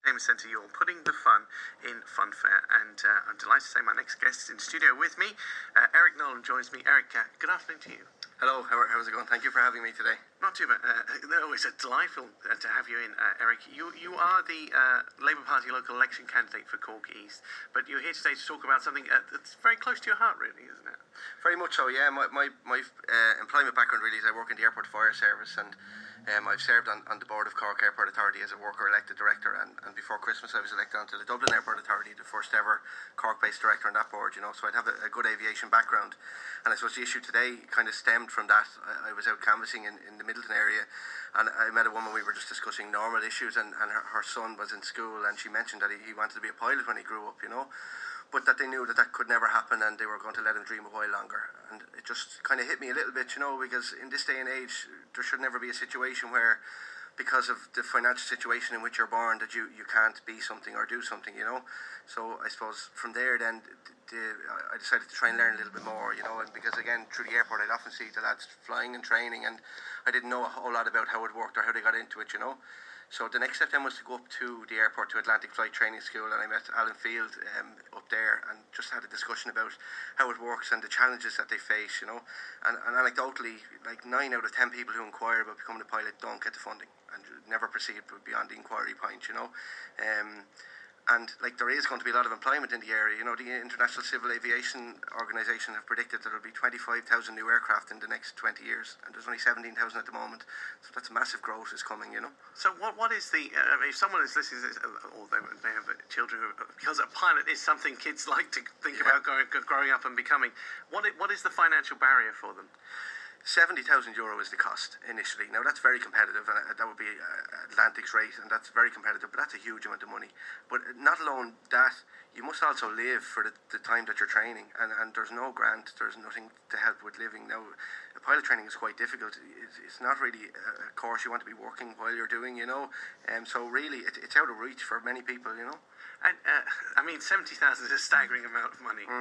Centre You're putting the fun in Funfair, and I'm delighted to say my next guest is in studio with me. Eric Nolan joins me. Eric, good afternoon to you. Hello, how's it going? Thank you for having me today. Not too bad. It's delightful to have you in, Eric. You are the Labour Party local election candidate for Cork East, but you're here today to talk about something that's very close to your heart, really, isn't it? Very much so, yeah. My employment background really is I work in the Airport Fire Service, and I've served on the board of Cork Airport Authority as a worker elected director, and before Christmas I was elected onto the Dublin Airport Authority, the first ever Cork-based director on that board, so I'd have a good aviation background. And I suppose the issue today kind of stemmed from that. I was out canvassing in the Middleton area, and I met a woman. We were just discussing normal issues, and her son was in school, and she mentioned that he wanted to be a pilot when he grew up, but that they knew that could never happen, and they were going to let him dream a while longer. And it just kind of hit me a little bit, because in this day and age there should never be a situation where, because of the financial situation in which you're born, that you can't be something or do something, So I suppose from there then I decided to try and learn a little bit more, and because again through the airport I'd often see the lads flying and training, and I didn't know a whole lot about how it worked or how they got into it, So the next step then was to go up to the airport, to Atlantic Flight Training School, and I met Alan Field up there, and just had a discussion about how it works and the challenges that they face, and anecdotally, like 9 out of 10 people who inquire about becoming a pilot don't get the funding and never proceed beyond the inquiry point, and like there is going to be a lot of employment in the area. The International Civil Aviation Organisation have predicted that there will be 25,000 new aircraft in the next 20 years, and there's only 17,000 at the moment. So that's massive growth is coming, So what is the, if someone is listening to this, or they have children, because a pilot is something kids like to think about growing up and becoming, what is the financial barrier for them? €70,000 is the cost initially. Now that's very competitive, and that would be Atlantic's rate, and that's very competitive, but that's a huge amount of money. But not alone that, you must also live for the time that you're training, and there's no grant, there's nothing to help with living. Now, pilot training is quite difficult. It's not really a course you want to be working while you're doing, so really it's out of reach for many people, And 70,000 is a staggering amount of money.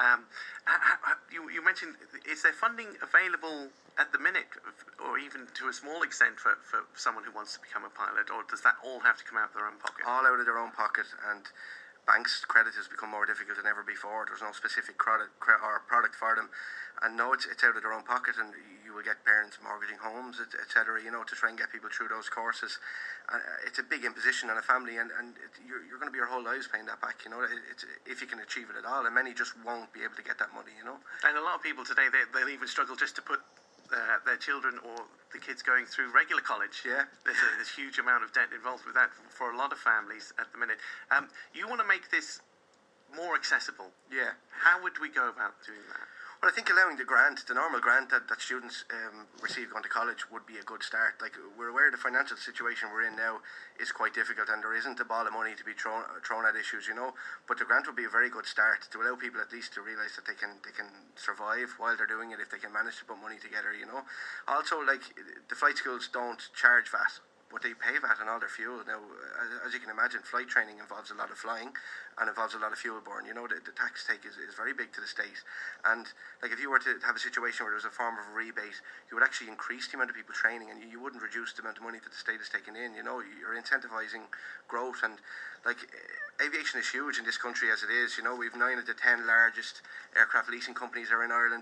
You mentioned, is there funding available at the minute, or even to a small extent, for someone who wants to become a pilot, or does that all have to come out of their own pocket? All out of their own pocket, and banks' credit has become more difficult than ever before. There's no specific product for them, and no, it's out of their own pocket, and you will get parents mortgaging homes, etc. To try and get people through those courses. It's a big imposition on a family, and you're going to be your whole lives paying that back. It's, if you can achieve it at all, and many just won't be able to get that money. And a lot of people today, they'll even struggle just to put their children or the kids going through regular college. Yeah, there's a huge amount of debt involved with that for a lot of families at the minute. You want to make this more accessible. Yeah. How would we go about doing that? Well, I think allowing the normal grant that students receive going to college would be a good start. Like, we're aware the financial situation we're in now is quite difficult, and there isn't a ball of money to be thrown at issues, But the grant would be a very good start to allow people at least to realise that they can survive while they're doing it if they can manage to put money together, Also, like, the flight schools don't charge VAT, but they pay VAT on all their fuel. Now, as you can imagine, flight training involves a lot of flying and involves a lot of fuel burn. The tax take is very big to the state. And like, if you were to have a situation where there was a form of a rebate, you would actually increase the amount of people training, and you wouldn't reduce the amount of money that the state is taking in. You're incentivising growth, and like, aviation is huge in this country as it is. We've 9 of the 10 largest aircraft leasing companies are in Ireland.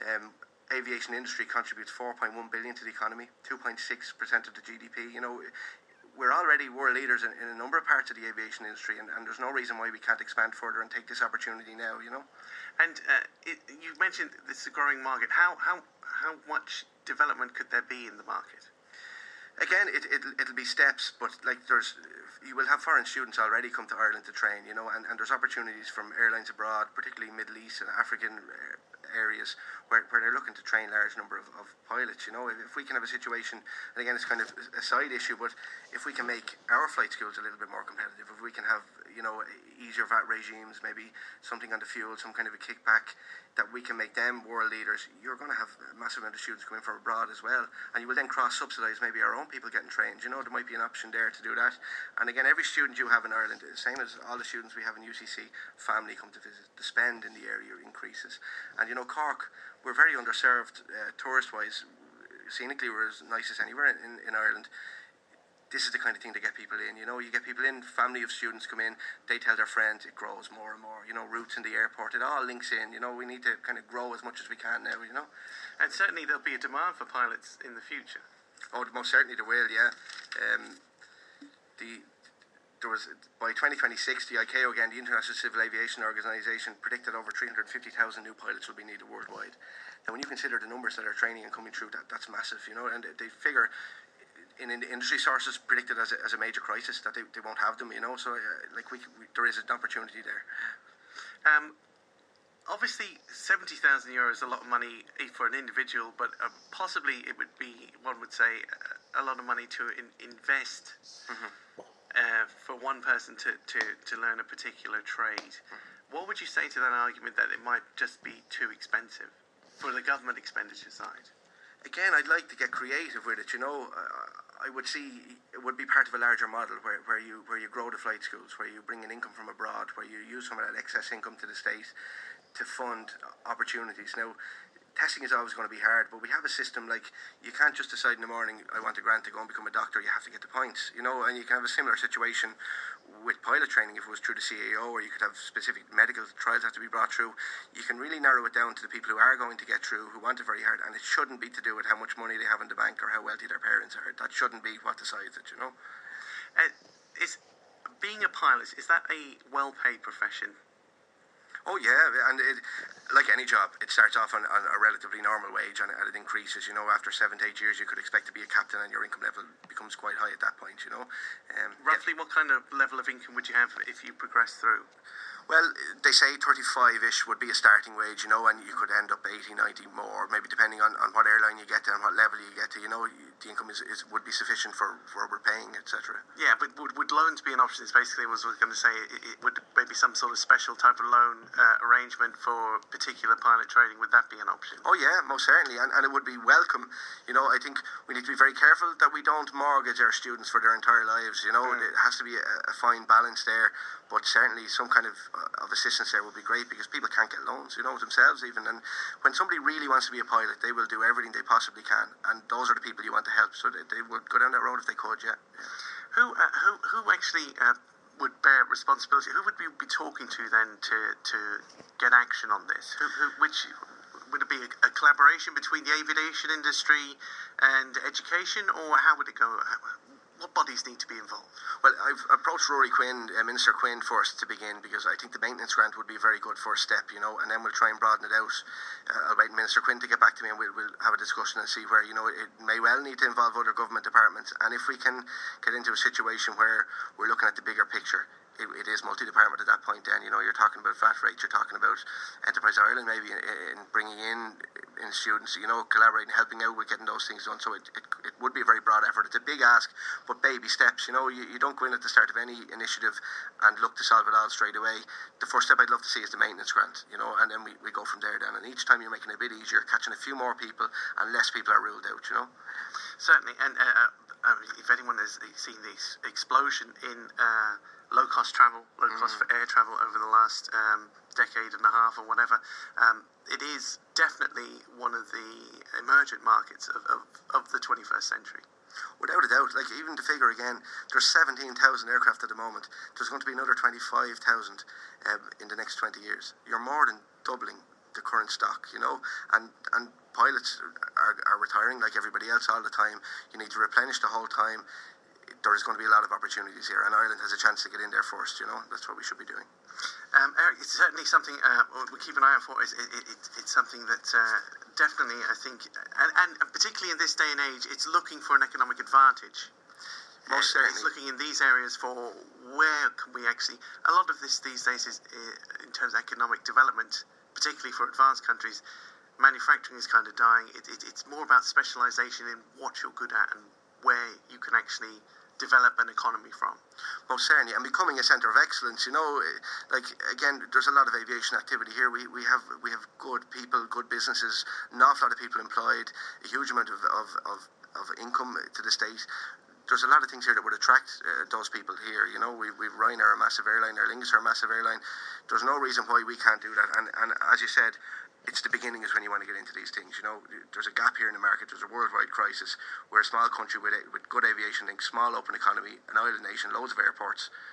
Aviation industry contributes 4.1 billion to the economy, 2.6% of the GDP. We're already world leaders in a number of parts of the aviation industry, and there's no reason why we can't expand further and take this opportunity now. And you mentioned this is a growing market. How much development could there be in the market? Again, it'll be steps, but like, you will have foreign students already come to Ireland to train, and there's opportunities from airlines abroad, particularly Middle East and African areas where they're looking to train large number of pilots. If we can have a situation, and again it's kind of a side issue, but if we can make our flight schools a little bit more competitive, if we can have easier VAT regimes, maybe something on the fuel, some kind of a kickback, that we can make them world leaders, you're going to have a massive amount of students coming from abroad as well, and you will then cross-subsidise maybe our own people getting trained. There might be an option there to do that. And again, every student you have in Ireland, the same as all the students we have in UCC, family come to visit. The spend in the area increases, and Cork, we're very underserved tourist-wise. Scenically, we're as nice as anywhere in Ireland. this is the kind of thing to get people in. You know, you get people in, family of students come in, they tell their friends, it grows more and more. You know, routes in the airport, it all links in. You know, we need to kind of grow as much as we can now, you know. And certainly there'll be a demand for pilots in the future. Oh, most certainly there will, yeah. There was, by 2026, the ICAO, again, the International Civil Aviation Organization, predicted over 350,000 new pilots will be needed worldwide. And when you consider the numbers that are training and coming through, that's massive, you know. And they figure, in industry sources, predicted as a major crisis, that they won't have them, you know. So, there is an opportunity there. Obviously, €70,000 is a lot of money for an individual, but possibly it would be, one would say, a lot of money to invest for one person to learn a particular trade. What would you say to that argument that it might just be too expensive for the government expenditure side? Again, I'd like to get creative with it, you know. I would see it would be part of a larger model where you grow the flight schools, where you bring in income from abroad, where you use some of that excess income to the state to fund opportunities. Now, testing is always going to be hard, but we have a system like you can't just decide in the morning, I want a grant to go and become a doctor, you have to get the points, you know. And you can have a similar situation with pilot training if it was through the CAO, or you could have specific medical trials have to be brought through. You can really narrow it down to the people who are going to get through, who want it very hard, and it shouldn't be to do with how much money they have in the bank or how wealthy their parents are. That shouldn't be what decides it, you know. Is being a pilot, is that a well-paid profession? Oh yeah, and like any job, it starts off on a relatively normal wage, and it increases. You know, after 7 to 8 years, you could expect to be a captain, and your income level becomes quite high at that point. You know, roughly, what kind of level of income would you have if you progress through? Well, they say 35-ish would be a starting wage, you know, and you could end up 80, 90 more, maybe depending on what airline you get to and what level you get to. You know, the income would be sufficient for what we're paying, etc. Yeah, but would loans be an option? It's basically what I was going to say. It would maybe some sort of special type of loan arrangement for particular pilot training. Would that be an option? Oh yeah, most certainly, and it would be welcome. You know, I think we need to be very careful that we don't mortgage our students for their entire lives. You know, it has to be a fine balance there. But certainly some kind of assistance there would be great, because people can't get loans, you know, themselves even. And when somebody really wants to be a pilot, they will do everything they possibly can. And those are the people you want to help. So they would go down that road if they could, yeah. Who actually would bear responsibility? Who would we be talking to then to get action on this? Which would it be a collaboration between the aviation industry and education, or how would it go? What bodies need to be involved? Well, I've approached Rory Quinn, Minister Quinn, first to begin, because I think the maintenance grant would be a very good first step, you know, and then we'll try and broaden it out. I'll wait Minister Quinn to get back to me, and we'll have a discussion and see where, you know, it may well need to involve other government departments. And if we can get into a situation where we're looking at the bigger picture, it is multi-department at that point then. You know, you're talking about VAT rates, you're talking about Enterprise Ireland maybe in bringing in students, you know, collaborating, helping out with getting those things done. So it would be a very broad effort. It's a big ask, but baby steps. You know, you don't go in at the start of any initiative and look to solve it all straight away. The first step I'd love to see is the maintenance grant, you know, and then we go from there then. And each time you're making it a bit easier, catching a few more people, and less people are ruled out, you know. Certainly, and if anyone has seen this explosion in low-cost travel, low-cost for air travel over the last decade and a half or whatever, it is definitely one of the emergent markets of the 21st century. Without a doubt, like even the figure again, there's 17,000 aircraft at the moment. There's going to be another 25,000 in the next 20 years. You're more than doubling the current stock, you know, and pilots are retiring like everybody else all the time. You need to replenish the whole time. There is going to be a lot of opportunities here, and Ireland has a chance to get in there first, you know. That's what we should be doing. Eric, it's certainly something we keep an eye out for. It's something that definitely, I think, and particularly in this day and age, it's looking for an economic advantage. Most certainly. It's looking in these areas for where can we actually... A lot of this these days is, in terms of economic development, particularly for advanced countries, manufacturing is kind of dying. It's more about specialisation in what you're good at and where you can actually develop an economy from. Most certainly, and becoming a centre of excellence, you know, like again, there's a lot of aviation activity here. We have good people, good businesses, an awful lot of people employed, a huge amount of income to the state. There's a lot of things here that would attract those people here. You know, we've Ryanair, a massive airline, Aer Lingus are a massive airline. There's no reason why we can't do that. And as you said, it's the beginning is when you want to get into these things. You know, there's a gap here in the market. There's a worldwide crisis. We're a small country with good aviation links, small open economy, an island nation, loads of airports.